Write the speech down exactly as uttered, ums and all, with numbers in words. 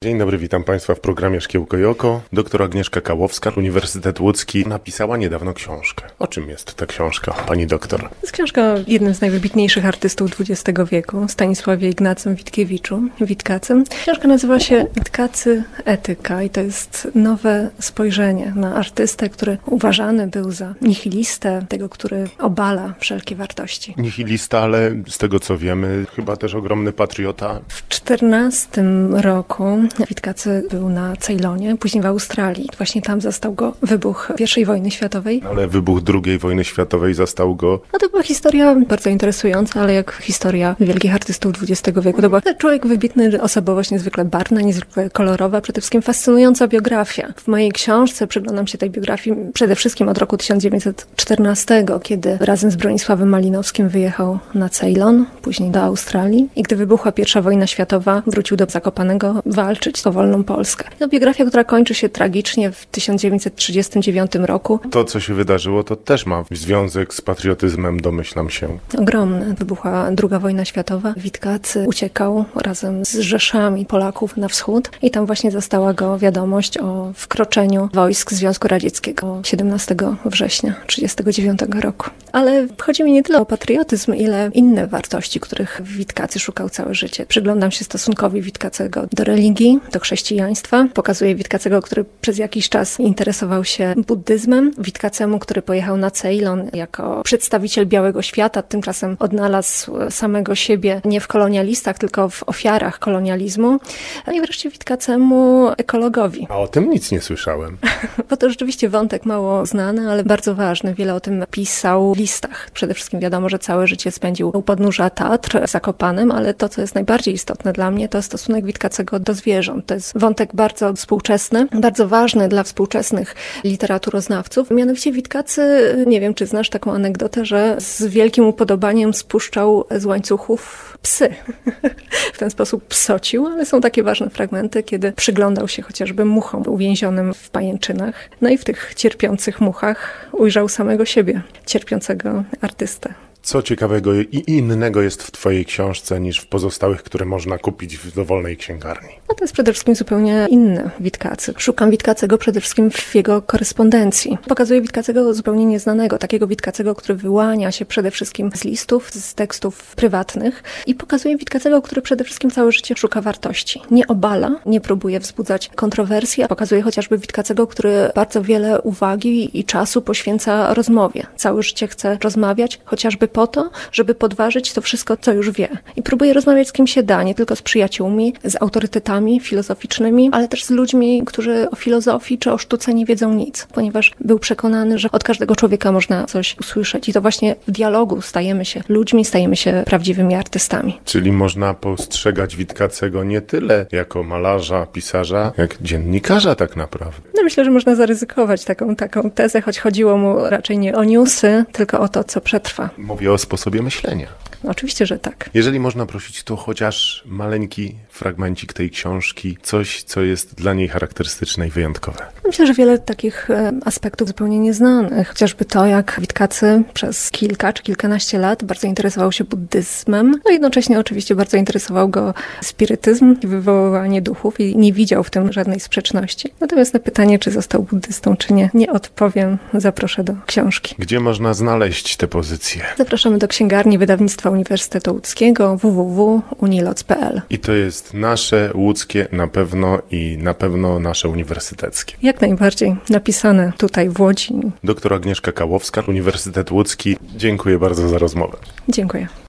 Dzień dobry, witam Państwa w programie Szkiełko i Oko. Doktor Agnieszka Kałowska, Uniwersytet Łódzki, napisała niedawno książkę. O czym jest ta książka, pani doktor? To jest książka jednym z najwybitniejszych artystów dwudziestego wieku, Stanisławie Ignacym Witkiewiczu, Witkacym. Książka nazywa się Witkacy Etyka i to jest nowe spojrzenie na artystę, który uważany był za nihilistę, tego, który obala wszelkie wartości. Nihilista, ale z tego co wiemy, chyba też ogromny patriota. W czternastym roku Witkacy był na Ceylonie, później w Australii. Właśnie tam zastał go wybuch pierwszej wojny światowej. Ale wybuch drugiej wojny światowej zastał go... No to była historia bardzo interesująca, ale jak historia wielkich artystów dwudziestego wieku. To był człowiek wybitny, osobowość niezwykle barwna, niezwykle kolorowa, przede wszystkim fascynująca biografia. W mojej książce przyglądam się tej biografii przede wszystkim od roku tysiąc dziewięćset czternastego, kiedy razem z Bronisławem Malinowskim wyjechał na Ceylon, później do Australii i gdy wybuchła pierwsza wojna światowa, wrócił do Zakopanego walczyć o wolną Polskę. To biografia, która kończy się tragicznie w tysiąc dziewięćset trzydziestym dziewiątym roku. To, co się wydarzyło, to też ma związek z patriotyzmem, domyślam się. Ogromny. Wybuchła druga wojna światowa. Witkacy uciekał razem z rzeszami Polaków na wschód i tam właśnie zastała go wiadomość o wkroczeniu wojsk Związku Radzieckiego siedemnastego września tysiąc dziewięćset trzydziestego dziewiątego roku. Ale chodzi mi nie tyle o patriotyzm, ile inne wartości, których Witkacy szukał całe życie. Przyglądam się stosunkowi Witkacego do religii, do chrześcijaństwa. Pokazuję Witkacego, który przez jakiś czas interesował się buddyzmem. Witkacemu, który pojechał na Ceylon jako przedstawiciel białego świata, tymczasem odnalazł samego siebie nie w kolonialistach, tylko w ofiarach kolonializmu. I wreszcie Witkacemu ekologowi. A o tym nic nie słyszałem. Bo to rzeczywiście wątek mało znany, ale bardzo ważny. Wiele o tym pisał w listach. Przede wszystkim wiadomo, że całe życie spędził u podnóża Tatr w Zakopanem, ale to, co jest najbardziej istotne dla mnie, to stosunek Witkacego do zwierząt. To jest wątek bardzo współczesny, bardzo ważny dla współczesnych literaturoznawców. Mianowicie Witkacy, nie wiem, czy znasz taką anegdotę, że z wielkim upodobaniem spuszczał z łańcuchów psy. W ten sposób psocił, ale są takie ważne fragmenty, kiedy przyglądał się chociażby muchom uwięzionym w pajęczynach. No i w tych cierpiących muchach ujrzał samego siebie, cierpiącego artystę. Co ciekawego i innego jest w twojej książce niż w pozostałych, które można kupić w dowolnej księgarni? No to jest przede wszystkim zupełnie inny Witkacy. Szukam Witkacego przede wszystkim w jego korespondencji. Pokazuję Witkacego zupełnie nieznanego, takiego Witkacego, który wyłania się przede wszystkim z listów, z tekstów prywatnych i pokazuję Witkacego, który przede wszystkim całe życie szuka wartości. Nie obala, nie próbuje wzbudzać kontrowersji, a pokazuje chociażby Witkacego, który bardzo wiele uwagi i czasu poświęca rozmowie. Całe życie chce rozmawiać, chociażby po to, żeby podważyć to wszystko, co już wie. I próbuje rozmawiać z kim się da, nie tylko z przyjaciółmi, z autorytetami filozoficznymi, ale też z ludźmi, którzy o filozofii czy o sztuce nie wiedzą nic, ponieważ był przekonany, że od każdego człowieka można coś usłyszeć. I to właśnie w dialogu stajemy się ludźmi, stajemy się prawdziwymi artystami. Czyli można postrzegać Witkacego nie tyle jako malarza, pisarza, jak dziennikarza tak naprawdę. No myślę, że można zaryzykować taką, taką tezę, choć chodziło mu raczej nie o newsy, tylko o to, co przetrwa. Mówię o sposobie myślenia. No, oczywiście, że tak. Jeżeli można prosić, to chociaż maleńki fragmencik tej książki, coś, co jest dla niej charakterystyczne i wyjątkowe. Myślę, że wiele takich aspektów zupełnie nieznanych. Chociażby to, jak Witkacy przez kilka czy kilkanaście lat bardzo interesował się buddyzmem, a jednocześnie oczywiście bardzo interesował go spirytyzm i wywoływanie duchów i nie widział w tym żadnej sprzeczności. Natomiast na pytanie, czy został buddystą, czy nie, nie odpowiem. Zaproszę do książki. Gdzie można znaleźć te pozycje? Zapraszamy do księgarni wydawnictwa Uniwersytetu Łódzkiego w w w kropka uniloc kropka p l. I to jest nasze łódzkie na pewno i na pewno nasze uniwersyteckie. Jak najbardziej. Napisane tutaj w Łodzi. Doktor Agnieszka Kałowska, Uniwersytet Łódzki. Dziękuję bardzo za rozmowę. Dziękuję.